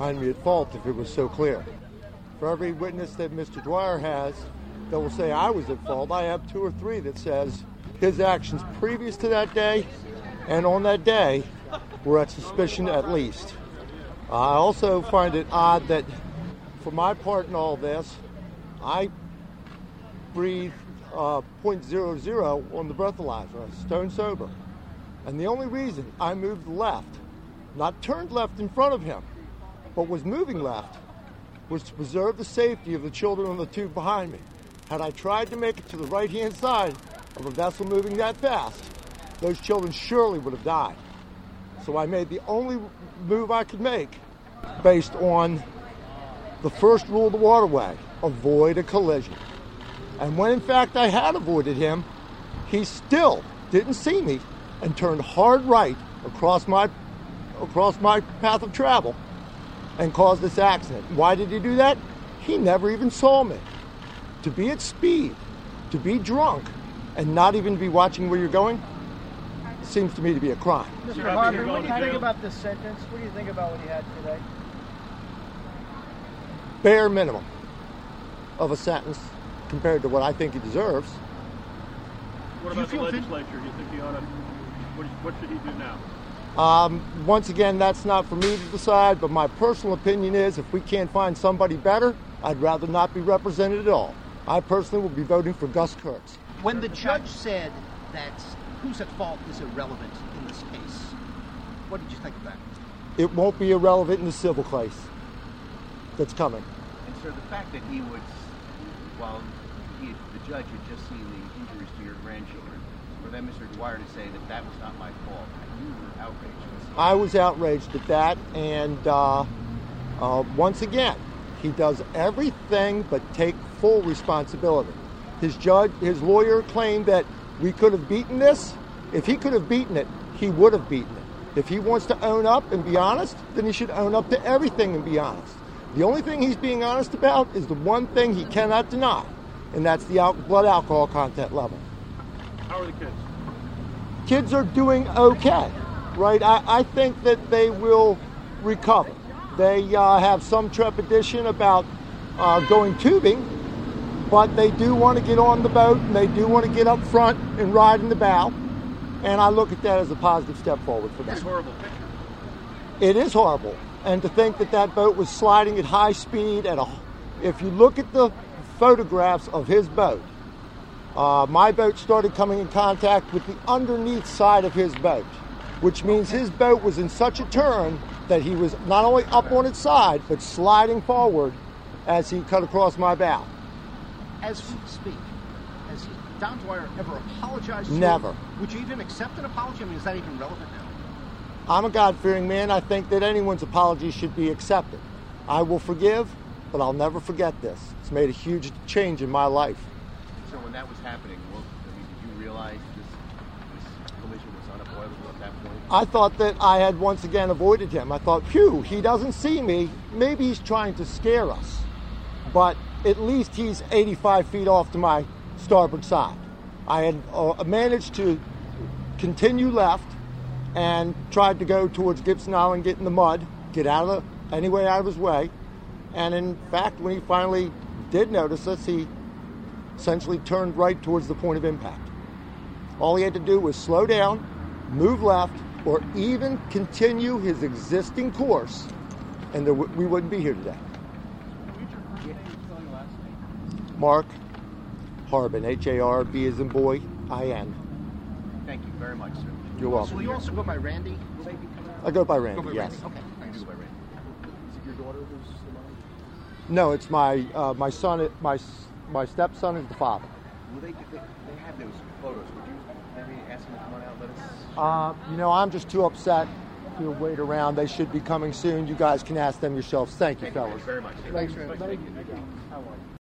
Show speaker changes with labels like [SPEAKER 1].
[SPEAKER 1] find me at fault if it was so clear. For every witness that Mr. Dwyer has that will say I was at fault, I have 2 or 3 that says his actions previous to that day and on that day were at suspicion at least. I also find it odd that for my part in all this, I breathed .00 on the breathalyzer, stone sober. And the only reason I moved left, not turned left in front of him, but was moving left, was to preserve the safety of the children on the tube behind me. Had I tried to make it to the right-hand side of a vessel moving that fast, those children surely would have died. So I made the only move I could make based on the first rule of the waterway, avoid a collision. And when in fact I had avoided him, he still didn't see me and turned hard right across my path of travel and caused this accident. Why did he do that? He never even saw me. To be at speed, to be drunk, and not even be watching where you're going, seems to me to be a crime.
[SPEAKER 2] Mr. Harper, what do you think about this sentence? What do you think about what he had today?
[SPEAKER 1] Bare minimum of a sentence compared to what I think he deserves.
[SPEAKER 3] What about the legislature? Do you think he ought to, what should he do now?
[SPEAKER 1] Once again, that's not for me to decide, but my personal opinion is if we can't find somebody better, I'd rather not be represented at all. I personally will be voting for Gus Kurtz.
[SPEAKER 4] When the judge said that who's at fault is irrelevant in this case, what did you think of that?
[SPEAKER 1] It won't be irrelevant in the civil case that's coming.
[SPEAKER 5] And sir, the fact that he was, while the judge had just seen the injuries to your grandchildren, for then Mr. Dwyer to say that that was not my fault, you were outraged.
[SPEAKER 1] I was outraged at that, and once again, he does everything but take full responsibility. His lawyer claimed that we could have beaten this. If he could have beaten it, he would have beaten it. If he wants to own up and be honest, then he should own up to everything and be honest. The only thing he's being honest about is the one thing he cannot deny, and that's the blood alcohol content level.
[SPEAKER 3] How are the kids?
[SPEAKER 1] Kids are doing okay, right? I think that they will recover. They have some trepidation about going tubing, but they do want to get on the boat and they do want to get up front and ride in the bow. And I look at that as a positive step forward for them.
[SPEAKER 3] That's a horrible picture.
[SPEAKER 1] It is horrible. And to think that that boat was sliding at high speed if you look at the photographs of his boat, my boat started coming in contact with the underneath side of his boat, which means his boat was in such a turn that he was not only up on its side, but sliding forward as he cut across my bow.
[SPEAKER 4] As we speak, has Don Dwyer ever apologized to you?
[SPEAKER 1] Never.
[SPEAKER 4] Would you even accept an apology? I mean, is that even relevant now?
[SPEAKER 1] I'm a God-fearing man. I think that anyone's apology should be accepted. I will forgive, but I'll never forget this. It's made a huge change in my life.
[SPEAKER 5] So when that was happening, did you realize this collision was unavoidable at that point?
[SPEAKER 1] I thought that I had once again avoided him. I thought, phew, he doesn't see me. Maybe he's trying to scare us. But at least he's 85 feet off to my starboard side. I had managed to continue left and tried to go towards Gibson Island, get in the mud, get anyway out of his way. And in fact, when he finally did notice us, he essentially turned right towards the point of impact. All he had to do was slow down, move left, or even continue his existing course, and we wouldn't be here today. Mark Harbin, H-A-R-B as in boy, I-N.
[SPEAKER 5] Thank you very much, sir.
[SPEAKER 1] You're welcome.
[SPEAKER 4] So you also go by Randy?
[SPEAKER 1] I go by Randy, yes.
[SPEAKER 4] Okay, thanks.
[SPEAKER 5] Is it your daughter who's the mom?
[SPEAKER 1] No, it's my son. My stepson is the father.
[SPEAKER 5] Well, they have those photos. Would you maybe ask them to come on out? Let us.
[SPEAKER 1] I'm just too upset to wait around. They should be coming soon. You guys can ask them yourselves. Thank you, fellas.
[SPEAKER 5] Very much.
[SPEAKER 4] Thanks, Randy.
[SPEAKER 3] Thank you. How are you?